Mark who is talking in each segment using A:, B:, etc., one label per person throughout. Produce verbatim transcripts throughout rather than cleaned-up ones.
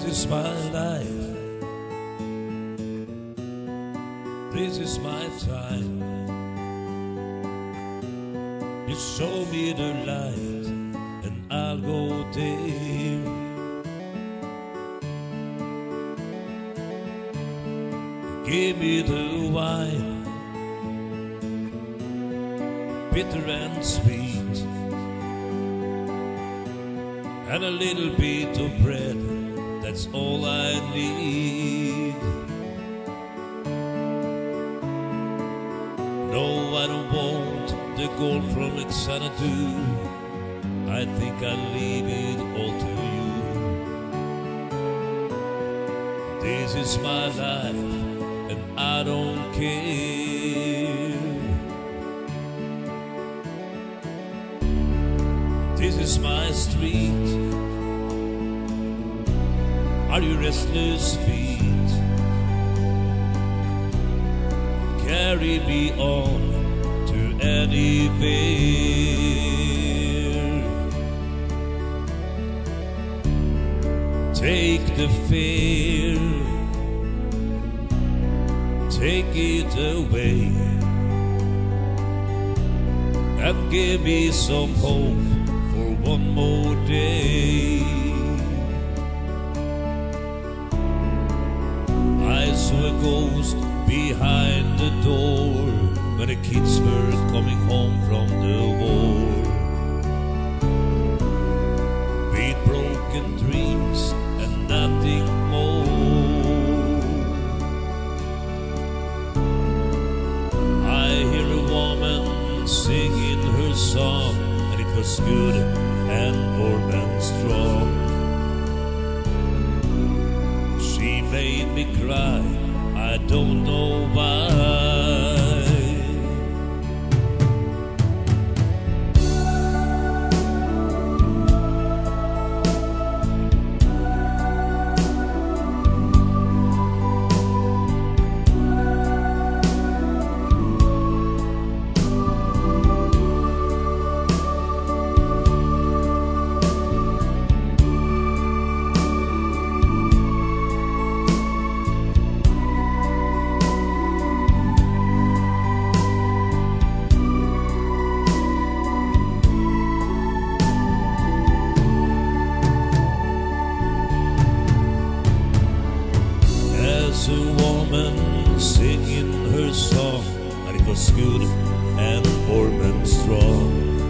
A: is my life. This is my time. You show me the light, and I'll go there. Give me the wine, bitter and sweet, and a little bit of bread. That's all I need. No, I don't want the gold from Xanadu. I think I'll leave it all to you. This is my life, and I don't care. This is my street. Are you restless feet? Carry me on to anywhere. Take the fear, take it away, and give me some hope for one more day. I saw a ghost behind the door when the kids were coming home from the war. With broken dreams and nothing more. I hear a woman singing her song, and it was good and warm and strong. She made me cry, I don't know why. A woman singing her song, and it was good and warm and strong.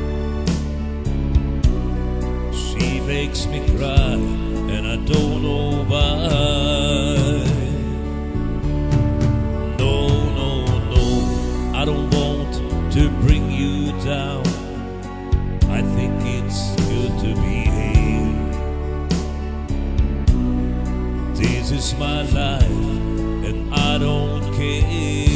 A: She makes me cry, and I don't know why. No, no, no, I don't want to bring you down. I think it's good to be here. This is my life, and I don't care.